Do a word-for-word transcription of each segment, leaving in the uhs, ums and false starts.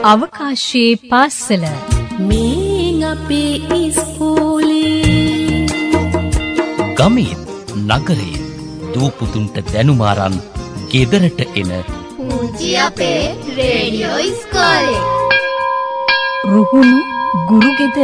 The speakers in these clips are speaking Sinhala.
අවකාශයේ පාසල මේ අපේ ඉස්කෝලේ ගමේ නගරේ දූපුතුන්ට දැනුම අරන් ගෙදරට එන පුංචි අපේ රේඩියෝ ඉස්කෝලේ රුහුණු ගුරු ගෙදර.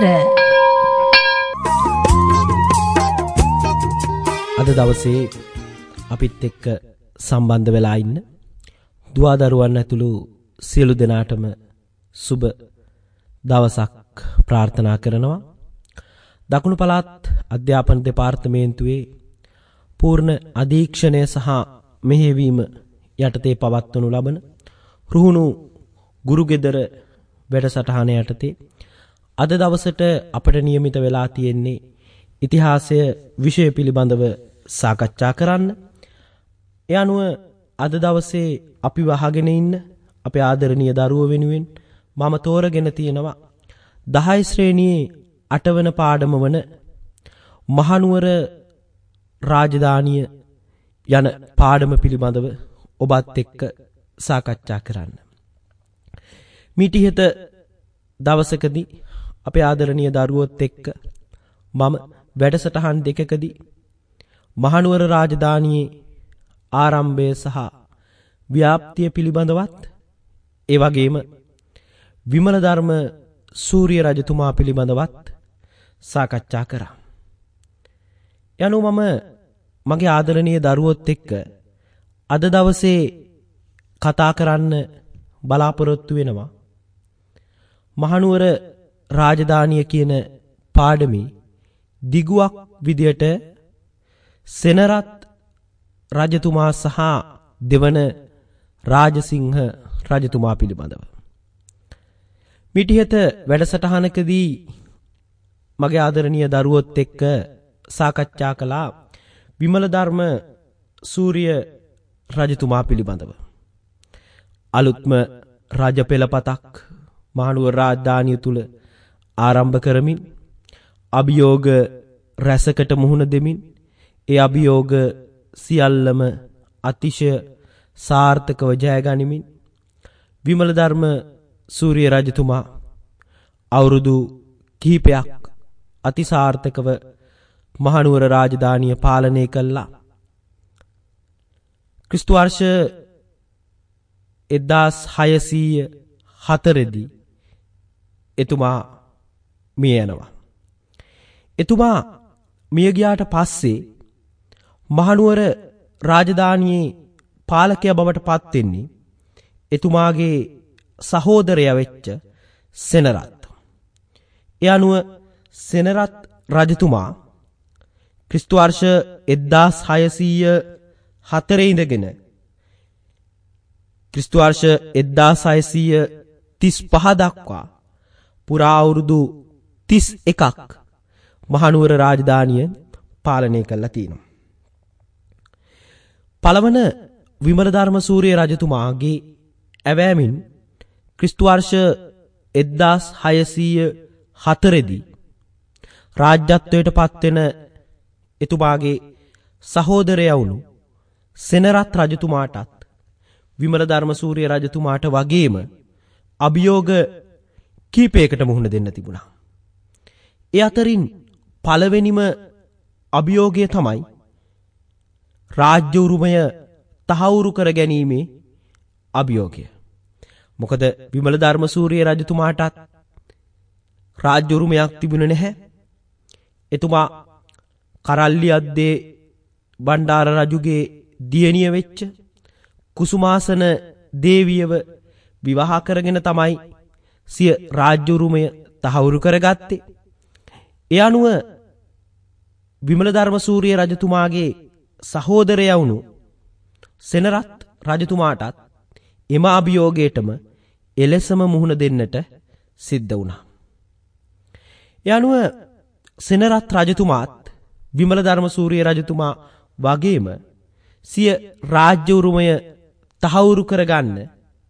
අද දවසේ අපිත් එක්ක සම්බන්ධ වෙලා ඉන්න දුවදරුවන් ඇතුළු සියලු දෙනාටම සුබ දවසක් ප්‍රාර්ථනා කරනවා. දකුණු පළාත් අධ්‍යාපන දෙපාර්තමේන්තුවේ පූර්ණ අධීක්ෂණය සහ මෙහෙයවීම යටතේ පවත්වනු ලබන රුහුණු ගුරු ගෙදර වැඩසටහන යටතේ අද දවසට අපට නියමිත වෙලා තියෙන්නේ ඉතිහාසය විෂය පිළිබඳව සාකච්ඡා කරන්න. ඒ අනුව අද දවසේ අපි වහගෙන ඉන්න අපේ ආදරණීය දරුවෝ වෙනුවෙන් මම තෝරගෙන තියෙනවා දහය ශ්‍රේණියේ අටවන පාඩම වන මහනුවර රාජධානිය යන පාඩම පිළිබඳව ඔබත් එක්ක සාකච්ඡා කරන්න. මිටිහෙත දවසකදී අපේ ආදරණීය දරුවොත් එක්ක මම වැඩසටහන් දෙකකදී මහනුවර රාජධානියේ ආරම්භය සහ ව්‍යාප්තිය පිළිබඳවත් ඒ වගේම විමල ධර්ම සූරිය රජතුමා පිළිබඳවත් සාකච්ඡා කරා. යනු මම මගේ ආදරණීය දරුවොත් එක්ක අද දවසේ කතා කරන්න බලාපොරොත්තු වෙනවා මහනුවර රාජධානිය කියන පාඩමේ දිගුවක් විදියට සෙනරත් රජතුමා සහ දෙවන රාජසිංහ රජතුමා පිළිබඳව. මිටිහෙත වැඩසටහනකදී මගේ ආදරණීය දරුවොත් එක්ක සාකච්ඡා කළා විමල ධර්ම සූරිය රජතුමා පිළිබඳව. අලුත්ම රජ පෙළපතක් මහනුවර රාජධානිය තුල ආරම්භ කරමින් අභියෝග රැසකට මුහුණ දෙමින් ඒ අභියෝග සියල්ලම අතිශය සාර්ථකව ජය ගනිමින් විමල ධර්ම සූරිය රජතුමා අවුරුදු කිහිපයක් අතිසාර්ථකව මහනුවර රාජධානිය පාලනය කළා. ක්‍රිස්තු වර්ෂ එක්දාස් හයසීය හතරදී එතුමා මිය යනවා. එතුමා මිය ගියාට පස්සේ මහනුවර රාජධානියේ පාලකයා බවට පත් වෙන්නේ එතුමාගේ සහෝදරයා වෙච්ච සෙනරත්. ඒ අනුව සෙනරත් රජතුමා ක්‍රිස්තු වර්ෂ එක්දාස් හයසීය හතරේ ඉඳගෙන ක්‍රිස්තු වර්ෂ එක්දාස් හයසීය තිස් පහ දක්වා පුරා අවුරුදු තිස් එකක් මහනුවර රාජධානිය පාලනය කළා තියෙනවා. පළවන විමල ධර්ම සූරිය රජතුමාගේ ඇවෑමින් ක්‍රිස්තු වර්ෂ එක්දාස් හයසීය හතරේදී රාජ්‍යත්වයට පත්වෙන එතුමාගේ සහෝදරයා වුණු සෙනරත් රජතුමාටත් විමල ධර්ම සූරිය රජතුමාට වගේම අභියෝග කීපයකට මුහුණ දෙන්න තිබුණා. ඒ අතරින් පළවෙනිම අභියෝගය තමයි රාජ්‍ය උරුමය තහවුරු කර ගැනීමේ අභියෝගය. මොකද විමල ධර්ම සූරිය රජතුමාටත් රාජ්‍ය උරුමයක් තිබුණේ නැහැ. එතුමා කරල්ලි අද්දේ බණ්ඩාර රජුගේ දියණිය වෙච්ච කුසුමාසන දේවියව විවාහ කරගෙන තමයි සිය රාජ්‍ය උරුමය තහවුරු කරගත්තේ. ඒ අනුව විමල ධර්ම සූරිය රජතුමාගේ සහෝදරයා වුණු සෙනරත් රජතුමාටත් එම අභියෝගයටම එලෙසම මුහුණ දෙන්නට සිද්ධ වුණා. ඒ අනුව සෙනරත් රජතුමාත් විමල ධර්ම සූරිය රජතුමා වගේම සිය රාජ්‍ය උරුමය තහවුරු කරගන්න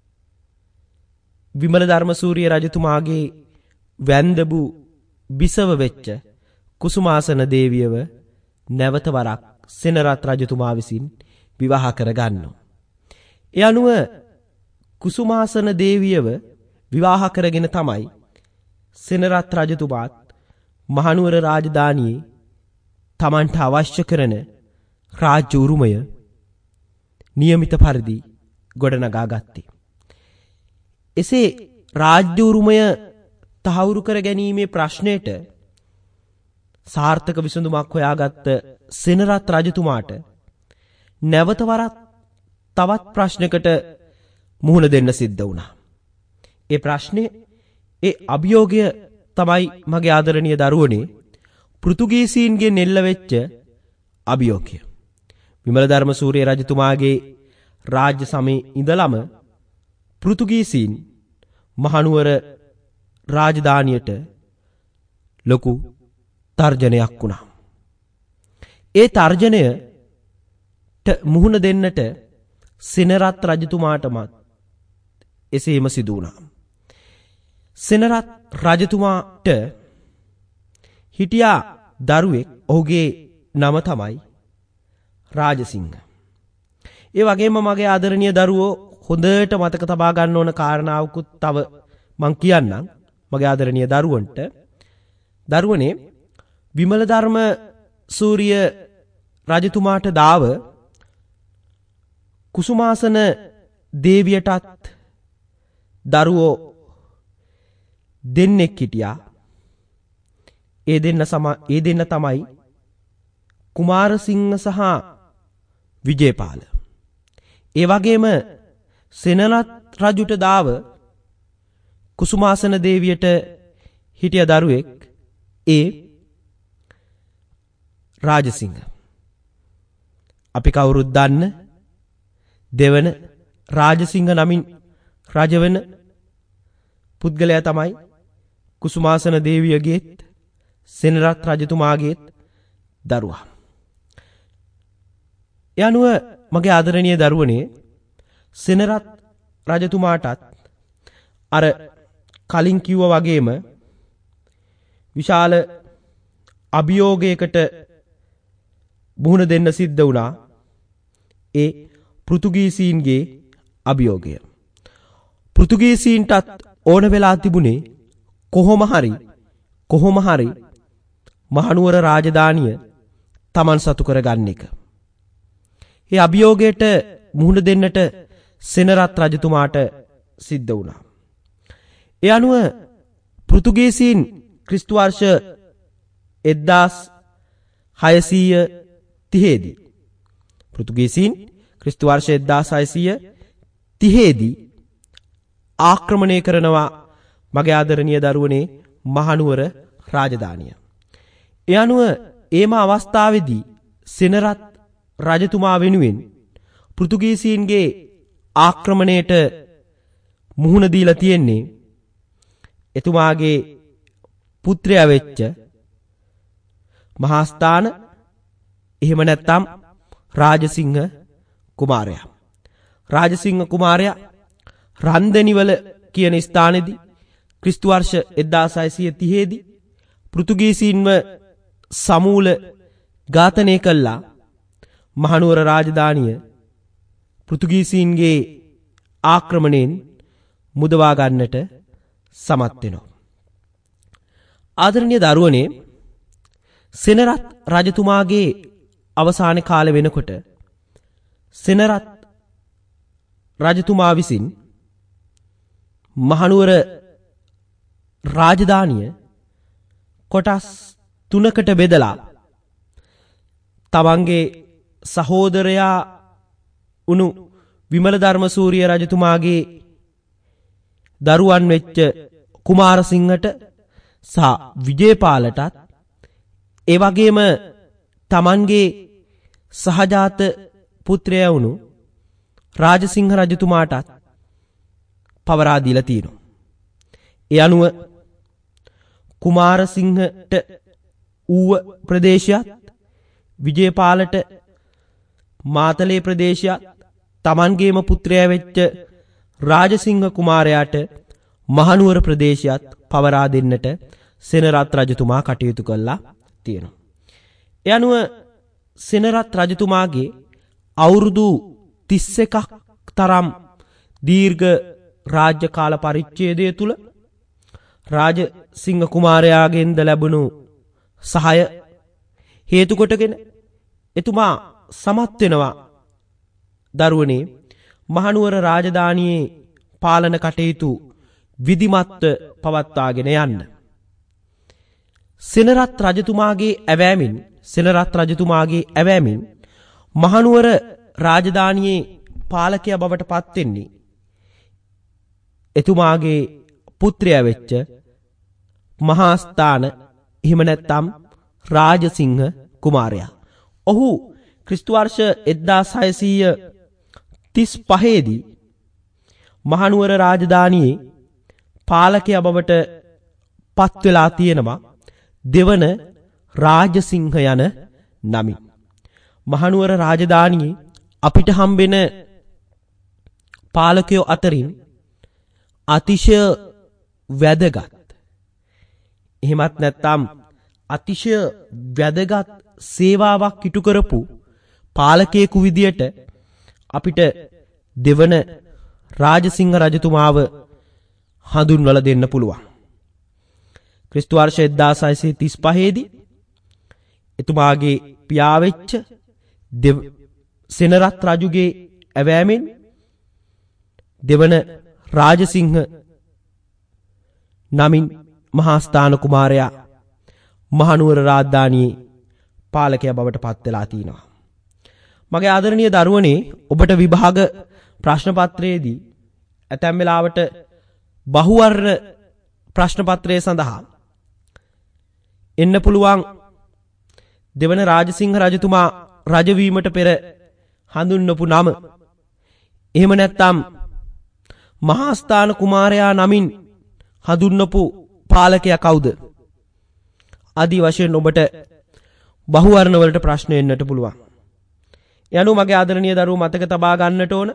විමල ධර්ම සූරිය රජතුමාගේ වැන්දබු බිසව වෙච්ච කුසුමාසන දේවියව නැවත වරක් සෙනරත් රජතුමා විසින් විවාහ කරගන්නවා. ඒ අනුව කුසුමාසන දේවියව විවාහ කරගෙන තමයි සෙනරත් රජතුමාත් මහනුවර රාජධානියේ තමන්ට අවශ්‍ය කරන රාජ්‍ය උරුමය નિયમિત පරිදි ගොඩනගා ගත්තේ. එසේ රාජ්‍ය උරුමය තහවුරු කර ගැනීමේ ප්‍රශ්නයට සාර්ථක විසඳුමක් හොයාගත්ත සෙනරත් රජතුමාට නැවත වරක් තවත් ප්‍රශ්නයකට මුහුණ දෙන්න සිද්ධ වුණා. ඒ ප්‍රශ්නේ ඒ අභියෝගය තමයි මගේ ආදරණීය දරුවනේ පෘතුගීසීන්ගේ නෙල්ල වෙච්ච අභියෝගය. විමලධර්ම සූරිය රජතුමාගේ රාජ්‍ය සමයේ ඉඳලම පෘතුගීසීන් මහනුවර රාජධානියට ලොකු තර්ජනයක් වුණා. ඒ තර්ජනයට මුහුණ දෙන්නට සෙනරත් රජතුමාටමත් එසේම සිදු වුණා. සෙනරත් රජතුමාට හිටියා දරුවෙක්, ඔහුගේ නම තමයි රාජසිංහ. ඒ වගේම මගේ ආදරණීය දරුවෝ හොඳට මතක තබා ගන්න ඕන කාරණාවකුත් තව මං කියන්නම් මගේ ආදරණීය දරුවන්ට. දරුවනේ විමලධර්ම සූරිය රජතුමාට දාව කුසුමාසන දේවියටත් දරුවෝ දෙන්නෙක් හිටියා. ඒ දෙන්න සම ඒ දෙන්න තමයි කුමාරසිංහ සහ විජේපාල. ඒ වගේම සෙනරත් රජුට දාව කුසුමාසන දේවියට හිටිය දරුවෙක් ඒ රාජසිංහ. අපි කවුරුත් දන්න දෙවන රාජසිංහ නමින් රජවන පුද්ගලයා තමයි කුසුමාසන දේවියගේත් සෙනරත් රජතුමාගේත් දරුවා. ඒ අනුව මගේ ආදරණීය දරුවනේ සෙනරත් රජතුමාටත් අර කලින් කිව්වා වගේම විශාල අභියෝගයකට මුහුණ දෙන්න සිද්ධ වුණා. ඒ පෘතුගීසීන්ගේ අභියෝගය. පෘතුගීසීන්ටත් ඕන වෙලා තිබුණේ කොහොම හරි කොහොම හරි මහනුවර රාජධානිය තමන් සතු කරගන්න එක. ඒ අභියෝගයට මුහුණ දෙන්නට සෙනරත් රජතුමාට සිද්ධ වුණා. ඒ අනුව පෘතුගීසීන් ක්‍රිස්තු වර්ෂ එක්දාස් හයසීය තිහේදී පෘතුගීසීන් ක්‍රිස්තු වර්ෂ එක්දාස් හයසීය තිහේදී ආක්‍රමණය කරනවා මගේ ආදරණීය දරුවනේ මහනුවර රාජධානිය. ඒ අනුව ඒම අවස්ථාවේදී සෙනරත් රජතුමා වෙනුවෙන් පෘතුගීසීන්ගේ ආක්‍රමණයට මුහුණ දීලා තියෙන්නේ එතුමාගේ පුත්‍රයා වෙච්ච මහාස්ථාන එහෙම නැත්නම් රාජසිංහ කුමාරයා. රාජසිංහ කුමාරයා රන්දනිවල කියන ස්ථානයේදී ක්‍රිස්තු වර්ෂ එක්දාස් හයසීය තිහේදී පෘතුගීසීන්ව සමූල ඝාතනය කළා. මහනුවර රාජධානිය පෘතුගීසීන්ගේ ආක්‍රමණයෙන් මුදවා ගන්නට සමත් වෙනවා. ආදරණීය දරුවනේ සෙනරත් රජතුමාගේ අවසාන කාලය වෙනකොට සෙනරත් රජතුමා විසින් මහනුවර රාජධානිය කොටස් තුනකට බෙදලා තමන්ගේ සහෝදරයා උණු විමලධර්ම සූරිය රජතුමාගේ දරුවන් වෙච්ච කුමාරසිංහට සහ විජේපාලටත් ඒ වගේම තමන්ගේ සහජාත පුත්‍රයා වුණු රාජසිංහ රජතුමාටත් පවරා දීලා තියෙනවා. ඒ අනුව කුමාරසිංහට ඌව ප්‍රදේශයත් විජේපාලට මාතලේ ප්‍රදේශයත් තමන්ගේම පුත්‍රයා වෙච්ච රාජසිංහ කුමාරයාට මහනුවර ප්‍රදේශයත් පවරා දෙන්නට සෙනරත් රජතුමා කටයුතු කළා තියෙනවා. ඒ අනුව සෙනරත් රජතුමාගේ අවුරුදු තිස් එකක් තරම් දීර්ඝ රාජ්‍ය කාල පරිච්ඡේදය තුල රාජසිංහ කුමාරයාගෙන්ද ලැබුණු සහාය හේතු කොටගෙන එතුමා සමත් වෙනවා දරුවනේ මහනුවර රාජධානියේ පාලන කටයුතු විධිමත්ව පවත්වාගෙන යන්න. සෙනරත් රජතුමාගේ ඇවෑමෙන් සෙනරත් රජතුමාගේ ඇවෑමෙන් මහනුවර රාජධානියේ පාලකයා බවට පත් වෙන්නේ එතුමාගේ පුත්‍රයා වෙච්ච මහාස්ථාන එහෙම නැත්නම් රාජසිංහ කුමාරයා. ඔහු ක්‍රිස්තු වර්ෂ එක්දාස් හයසීය තිස් පහේ දී මහනුවර රාජධානියේ පාලකයා බවට පත් වෙලා තියෙනවා දෙවන රාජසිංහ යන නමින්. මහනුවර රාජධානියේ අපිට හම්බෙන පාලකයෝ අතරින් අතිශය වැදගත් එහෙමත් නැත්නම් අතිශය වැදගත් සේවාවක් ඉටු කරපු පාලකයෙකු විදියට අපිට දෙවන රාජසිංහ රජතුමාව හඳුන්වලා දෙන්න පුළුවන්. ක්‍රිස්තු වර්ෂ එක්දාස් හයසිය තිස් පහේ දී එතුමාගේ පියා වෙච්ච සෙනරත් රජුගේ ඇවෑමෙන් දෙවන රාජසිංහ නමින් මහාස්ථාන කුමාරයා මහනුවර රාජධානියේ පාලකයා බවට පත් වෙලා තිනවා. මගේ ආදරණීය දරුවනේ ඔබට විභාග ප්‍රශ්න පත්‍රයේදී ඇතැම් වෙලාවට බහුවර්ණ ප්‍රශ්න පත්‍රය සඳහා එන්න පුළුවන් දෙවන රාජසිංහ රජතුමා රජ වීමට පෙර හඳුන්වපු නම. එහෙම නැත්නම් මහාස්ථාන කුමාරයා නමින් හඳුන්වපු පාලකයා කවුද? ආදී වශයෙන් ඔබට බහුවර්ණ වලට ප්‍රශ්න එන්නට පුළුවන්. යනු මගේ ආදරණීය දරුවෝ මතක තබා ගන්නට ඕන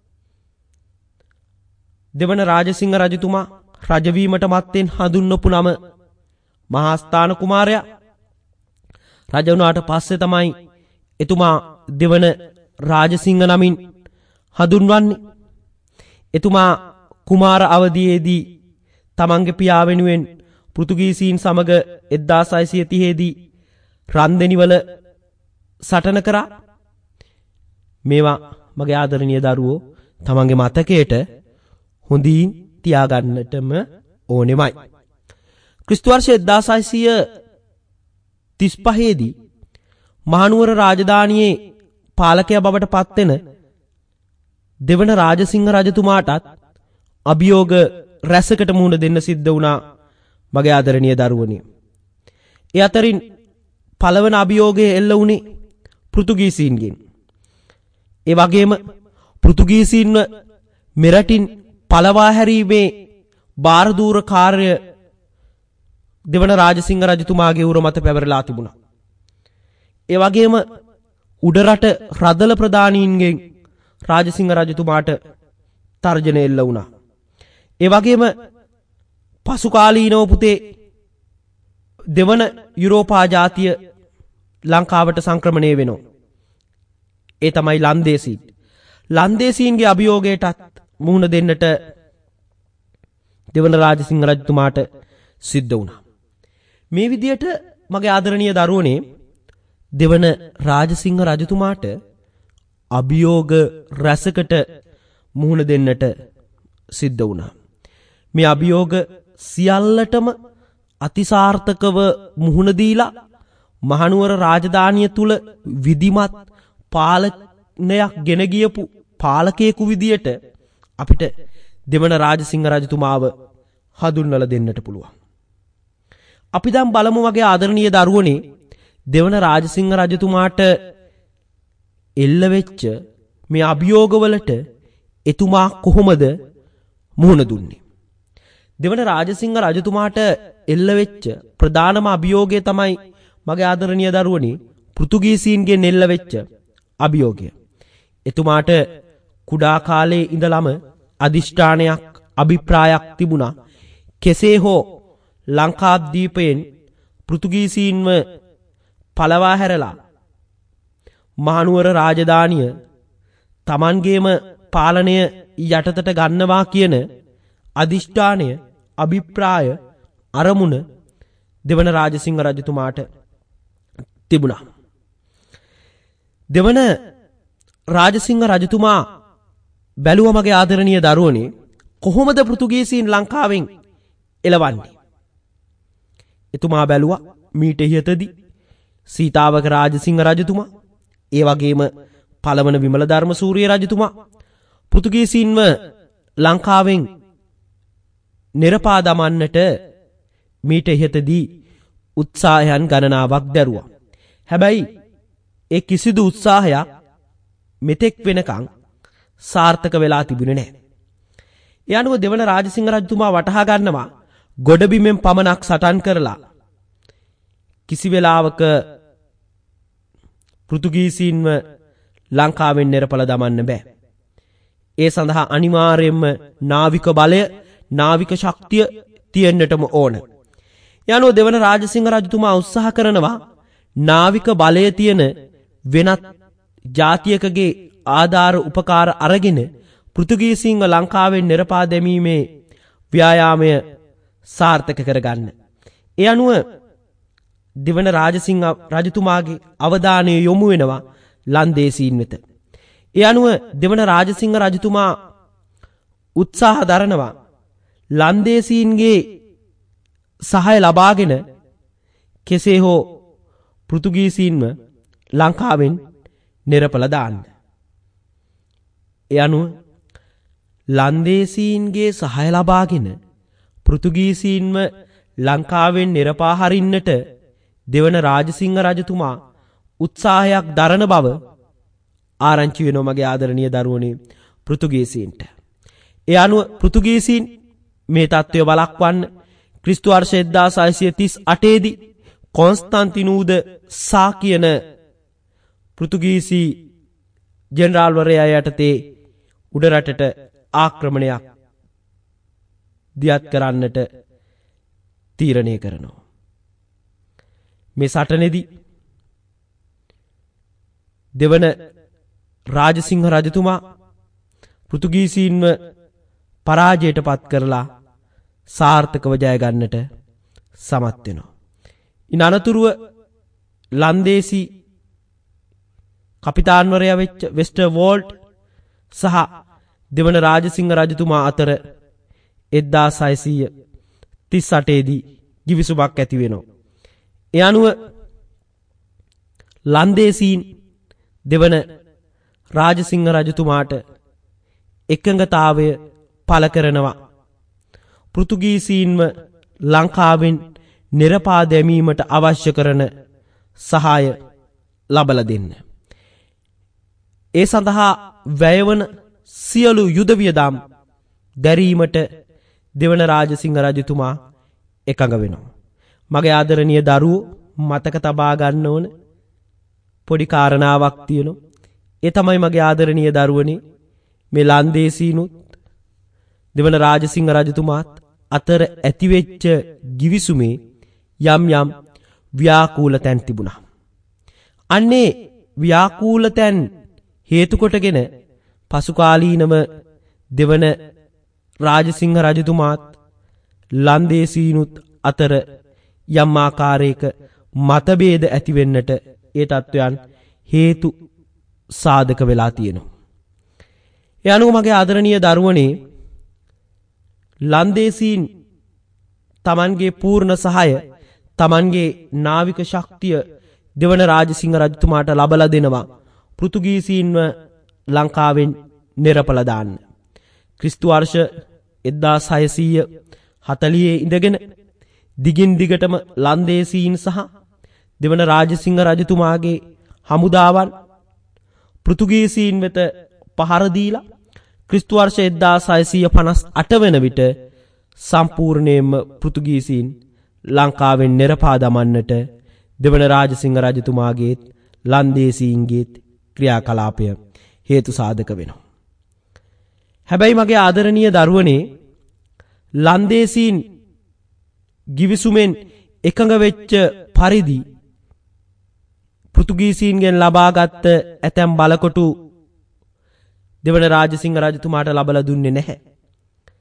දෙවන රාජසිංහ රජතුමා රජ වීමට මත්තෙන් හඳුන්වපු නම මහාස්ථාන කුමාරයා. රජ වුණාට පස්සේ තමයි එතුමා දෙවන රාජසිංහ නමින් හඳුන්වන්නේ. එතුමා කුමාර අවදියේදී තමන්ගේ පියා වෙනුවෙන් පෘතුගීසීන් සමග එක්දාස් හයසිය තිහේ දී රන්දෙනිවල සටන කරා. මේවා මගේ ආදරණීය දරුවෝ තමන්ගේ මතකයට හොඳින් තියාගන්නටම ඕනෙමයි. ක්‍රිස්තු වර්ෂ එක්දාස් හයසිය තිස් පහේ දී මහනුවර රාජධානියේ පාලකයා බවට පත් වෙන දෙවන රාජසිංහ රජතුමාටත් අභියෝග රැසකට මුහුණ දෙන්න සිද්ධ වුණා මගේ ආදරණීය දරුවනි. ඒ අතරින් පළවන අභියෝගය එල්ල වුණේ පෘතුගීසීන්ගෙන්. ඒ වගේම පෘතුගීසීන්ව මෙරටින් පළවා හැරීමේ බාරදූර කාර්ය දෙවන රාජසිංහ රජතුමාගේ උර මත පැවරලා තිබුණා. ඒ වගේම උඩරට රදල ප්‍රධානීන්ගෙන් රාජසිංහ රජතුමාට තර්ජන එල්ල වුණා. ඒ වගේම පසු කාලීනව පුතේ දෙවන යුරෝපා ජාතිය ලංකාවට සංක්‍රමණය වෙනවා. ඒ තමයි ලන්දේසීන්. ලන්දේසීන්ගේ අභියෝගයටත් මුහුණ දෙන්නට දෙවන රාජසිංහ රජතුමාට සිද්ධ වුණා. මේ විදියට මගේ ආදරණීය දරුවනේ දෙවන රාජසිංහ රජතුමාට අභියෝග රැසකට මුහුණ දෙන්නට සිද්ධ වුණා. මේ අභියෝග සියල්ලටම අතිසාර්ථකව මුහුණ දීලා මහනුවර රාජධානිය තුල විධිමත් පාලනයක් ගෙන ගියපු පාලකයෙකු විදියට අපිට දෙවන රාජසිංහ රජතුමාව හඳුන්වලා දෙන්නට පුළුවන්. අපි දැන් බලමු වගේ ආදරණීය දරුවනේ දෙවන රාජසිංහ රජතුමාට එල්ල වෙච්ච මේ අභියෝගවලට එතුමා කොහොමද මුහුණ දුන්නේ? දෙවන රාජසිංහ රජතුමාට එල්ල වෙච්ච ප්‍රධානම අභියෝගය තමයි මගේ ආදරණීය දරුවනේ පෘතුගීසීන්ගෙන් එල්ල වෙච්ච අභියෝගය. එතුමාට කුඩා කාලේ ඉඳලම අදිෂ්ඨානයක් අභිප්‍රායක් තිබුණා. කෙසේ හෝ ලංකාද්වීපයෙන් පෘතුගීසීන්ව පළවා හැරලා මහනුවර රාජධානිය තමන්ගේම පාලනය යටතට ගන්නවා කියන අදිෂ්ඨානය, අභිප්‍රාය, අරමුණ දෙවන රාජසිංහ රජතුමාට තිබුණා. දෙවන රාජසිංහ රජතුමා බැලුව මගේ ආදරණීය දරුවනේ කොහොමද පෘතුගීසීන් ලංකාවෙන් එළවන්නේ? එතුමා බැලුවා මීට ඉහතදී සීතාවක රාජසිංහ රජතුමා, ඒ වගේම පළවන විමල ධර්මසූරිය රජතුමා පෘතුගීසීන්ව ලංකාවෙන් නිරපා දමන්නට මීට ඉහතදී උත්සාහයන් ගණනාවක් දැරුවා. හැබැයි ඒ කිසිදු උත්සාහයක් මෙතෙක් වෙනකන් සාර්ථක වෙලා තිබුණේ නැහැ. ඒ අනුව දෙවන රාජසිංහ රජතුමා වටහා ගන්නවා ගොඩබිමෙන් පමණක් සටන් කරලා කිසි වෙලාවක පෘතුගීසීන්ව ලංකාවෙන් නිරපල දමන්න බෑ. ඒ සඳහා අනිවාර්යයෙන්ම නාවික බලය, නාවික ශක්තිය තියෙන්නටම ඕන. ඒ අනුව දෙවන රාජසිංහ රජතුමා උත්සාහ කරනවා නාවික බලය තියෙන වෙනත් ජාතියකගේ ආධාර උපකාර අරගෙන පෘතුගීසීන්ව ලංකාවෙන් නිරපා දැමීමේ ව්‍යායාමය සාර්ථක කරගන්න. ඒ අනුව දෙවන රාජසිංහ රජතුමාගේ අවධානය යොමු වෙනවා ලන්දේසීන් වෙත. ඒ අනුව දෙවන රාජසිංහ රජතුමා උත්සාහ දරනවා ලන්දේසීන්ගේ සහාය ලබාගෙන කෙසේ හෝ පෘතුගීසීන්ව ලංකාවෙන් නිරපල දාන්න. ඒ අනුව ලන්දේසීන්ගේ සහාය ලබාගෙන පෘතුගීසීන්ව ලංකාවෙන් නිරපා හරින්නට දෙවන රාජසිංහ රජතුමා උත්සාහයක් දරන බව ආරංචි වෙනවා මගේ ආදරණීය දරුවනේ පෘතුගීසීන්ට. ඒ අනුව පෘතුගීසීන් මේ තත්ත්වය වළක්වන්න ක්‍රිස්තු වර්ෂ එක්දාස් හයසිය තිස් අටේ දී කොන්ස්ටන්තිනූද සා කියන පෘතුගීසි ජෙනරාල්වරයා යටතේ උඩරටට ආක්‍රමණයක් දියත් කරන්නට තීරණය කරනවා. මේ සටනේදී දෙවන රාජසිංහ රජතුමා පෘතුගීසීන්ව පරාජයට පත් කරලා සාර්ථකව ජය ගන්නට සමත් වෙනවා. ඉන් අනතුරුව ලන්දේසි කපිතාන්වරයා වෙච්ච වෙස්ටර් වෝල්ට් සහ දෙවන රාජසිංහ රජතුමා අතර එක්දාස් හයසිය තිස් අටේ දී ගිවිසුමක් ඇති වෙනවා. ඒ අනුව ලන්දේසීන් දෙවන රාජසිංහ රජතුමාට එකඟතාවය පළ කරනවා පෘතුගීසීන්ව ලංකාවෙන් නිරපා දැමීමට අවශ්‍ය කරන සහාය ලබලා දෙන්න. ඒ සඳහා වැයවන සියලු යුද වියදම් දැරීමට දෙවන රාජසිංහ රජතුමා එකඟ වෙනවා. මගේ ආදරණීය දරුවෝ මතක තබා ගන්න ඕන පොඩි කාරණාවක් තියෙනවා. ඒ තමයි මගේ ආදරණීය දරුවනේ මේ ලන්දේසීනුත් දෙවන රාජසිංහ රජතුමාත් අතර ඇතිවෙච්ච ගිවිසුමේ යම් යම් ව්‍යාකූල තැන් තිබුණා. අන්නේ ව්‍යාකූල තැන් හේතු කොටගෙන පසුකාලීනව දෙවන රාජසිංහ රජතුමාත් ලන්දේසීනුත් අතර යම් ආකාරයක මතභේද ඇති වෙන්නට ඒ තත්වයන් හේතු සාධක වෙලා තියෙනවා. ඒ අනුව මගේ ආදරණීය දරුවනේ ලන්දේසීන් තමන්ගේ පූර්ණ සහාය, තමන්ගේ නාවික ශක්තිය දෙවන රාජසිංහ රජතුමාට ලබලා දෙනවා පෘතුගීසීන්ව ලංකාවෙන් නිරපල දාන්න. ක්‍රිස්තු වර්ෂ එක්දාස් හයසිය හතළිහේ ඉඳගෙන දිගින් දිගටම ලන්දේසීන් සහ දෙවන රාජසිංහ රජතුමාගේ හමුදාවන් පෘතුගීසීන් වෙත පහර දීලා ක්‍රිස්තු වර්ෂ එක්දාස් හයසිය පනස් අට වන විට සම්පූර්ණයෙන්ම පෘතුගීසීන් ලංකාවෙන් නිරපා දමන්නට දෙවන රාජසිංහ රජතුමාගේත් ලන්දේසීන්ගේත් ක්‍රියාකලාපය හේතු සාධක වෙනවා. හැබැයි මගේ ආදරණීය දරුවනේ ලන්දේසීන් ගිවිසුමෙන් එකඟ වෙච්ච පරිදි පෘතුගීසීන්ගෙන් ලබාගත් ඇතැම් බලකොටු දෙවන රාජසිංහ රජතුමාට ලබලා දුන්නේ නැහැ.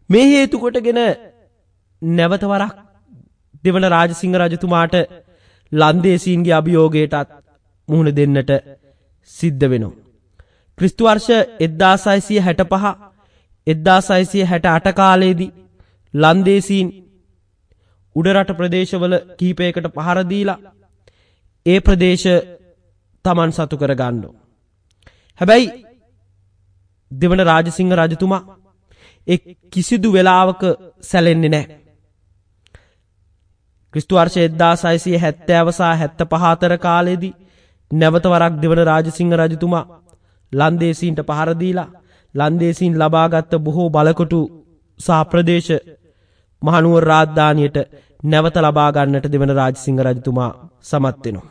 මේ හේතු කොටගෙන නැවත වරක් දෙවන රාජසිංහ රජතුමාට ලන්දේසීන්ගේ අභියෝගයටත් මුහුණ දෙන්නට සිද්ධ වෙනවා. ක්‍රිස්තු වර්ෂ එක්දාස් හයසිය හැටපහ එක්දාස් හයසිය හැටඅට කාලයේදී ලන්දේසීන් උඩරට ප්‍රදේශවල කිහිපයකට පහර දීලා ඒ ප්‍රදේශ තමන් සතු කර ගන්නවා. හැබැයි දෙවන රාජසිංහ රජතුමා ඒ කිසිදු වෙලාවක සැලෙන්නේ නැහැ. ක්‍රිස්තු වර්ෂ එක්දාස් හයසිය හැත්තෑව සහ හැත්තෑපහ අතර කාලයේදී නැවත වරක් දෙවන රාජසිංහ රජතුමා ලන්දේසීන්ට පහර දීලා ලන්දේසීන් ලබාගත් බොහෝ බලකොටු සහ ප්‍රදේශ මහනුවර රාජධානියට නැවත ලබා ගන්නට දෙවන රාජසිංහ රජතුමා සමත් වෙනවා.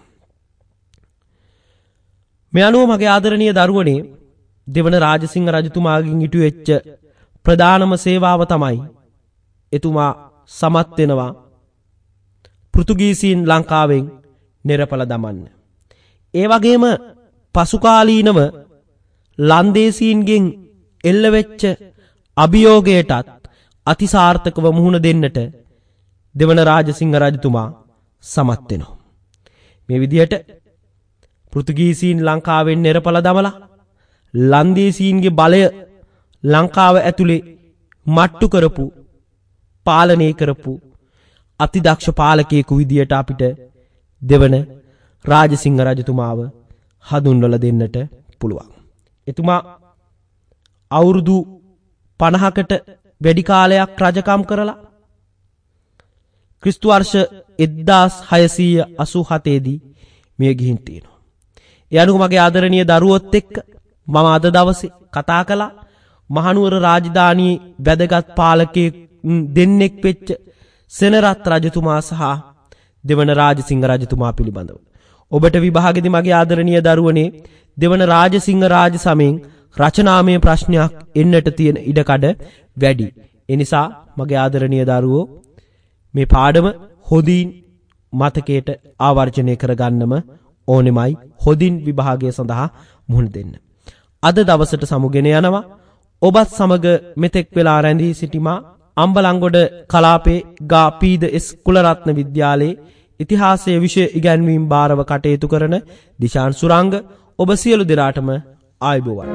මේ අනුව මගේ ආදරණීය දරුවනේ දෙවන රාජසිංහ රජතුමාගෙන් ඉටු වෙච්ච ප්‍රධානම සේවාව තමයි එතුමා සමත් වෙනවා පෘතුගීසීන් ලංකාවෙන් නිරපල දමන්න. ඒ වගේම පසුකාලීනව ලන්දේසීන්ගෙන් එල්ලවෙච්ච අභියෝගයටත් අතිසාර්ථකව මුහුණ දෙන්නට දෙවන රාජසිංහ රජතුමා සමත් වෙනවා. මේ විදිහට පෘතුගීසීන් ලංකාවෙන් නිරපල දමලා ලන්දේසීන්ගේ බලය ලංකාව ඇතුලේ මට්ටු කරපු පාලනය කරපු අතිදක්ෂ පාලකයෙකු විදියට අපිට දෙවන රාජසිංහ රජතුමාව හඳුන්වලා දෙන්නට පුළුවන්. එතුමා අවුරුදු පනහකට වැඩි කාලයක් රජකම් කරලා ක්‍රිස්තු වර්ෂ එක්දාස් හයසිය අසූ හතේ දී මිය ගිහින් තියෙනවා. ඒ අනුව මගේ ආදරණීය දරුවොත් එක්ක මම අද දවසේ කතා කළා මහනුවර රාජධානියේ වැදගත් පාලකයෙක් දෙන්නෙක් වෙච්ච සෙනරත් රජතුමා සහ දෙවන රාජසිංහ රජතුමා පිළිබඳව. ඔබට විභාගෙදී මගේ ආදරණීය දරුවනේ දෙවන රාජසිංහ රාජ සමයෙන් රචනාමය ප්‍රශ්නයක් එන්නට තියෙන ඉඩකඩ වැඩි. ඒ නිසා මගේ ආදරණීය දරුවෝ මේ පාඩම හොඳින් මතකයට ආවර්ජනය කරගන්නම ඕනෙමයි හොඳින් විභාගය සඳහා මුහුණ දෙන්න. අද දවසට සමුගෙන යනවා ඔබත් සමග මෙතෙක් වෙලා රැඳී සිටිමා අම්බලන්ගොඩ කලාපේ ගා පීද එස් කුලරත්න විද්‍යාලයේ ඉතිහාසයේ විෂය ඉගැන්වීම් භාරව කටයුතු කරන දිශාන් සුරංග ඔබ සියලු දෙනාටම ආයුබෝවන්.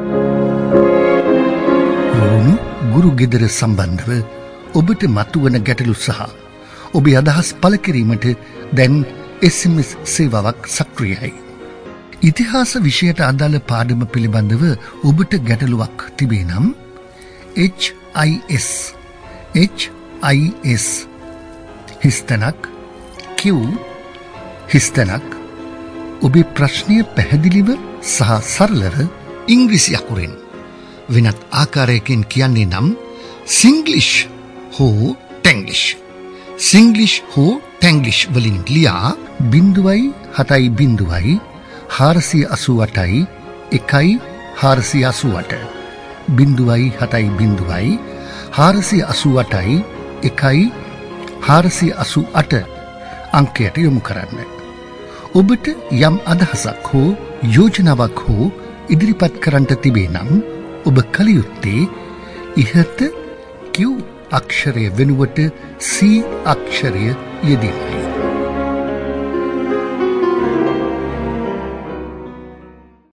රෝණු ගුරු ගෙදර සම්බන්ධව ඔබට මතුවන ගැටලු සහ ඔබේ අදහස් පළ කිරීමට දැන් එස් එම් එස් සේවාවක් සක්‍රියයි. ඉතිහාස විෂයට අදාළ පාඩම පිළිබඳව ඔබට ගැටලුවක් තිබේ නම් H I S H I S හිස්තනක් කිව් හිස්තනක් ඔබේ ප්‍රශ්නය පැහැදිලිව සහ සරලව ඉංග්‍රීසි අකුරෙන් වෙනත් ආකාරයකින් කියන්නේ නම් සිංග්ලිෂ් හෝ ටැංග්ලිෂ් සිංග්ලිෂ් හෝ ටැංග්ලිෂ් වලින් ලියා බිංදුවයි හතයි බිංදුවයි හාරසිය අසූ අටයි එකයි හාරසිය අසූ අට බිංදුවයි හතයි බිංදුවයි හාරසිය අසූ අටයි එකයි හාරසිය අසූ අට අංකයට යොමු කරන්න. ඔබට යම් අදහසක් හෝ යෝජනාවක් හෝ ඉදිරිපත් කරන්නට තිබේ නම් ඔබ කල යුත්තේ ඉහත Q අක්ෂරය වෙනුවට C අක්ෂරය යෙදීමයි.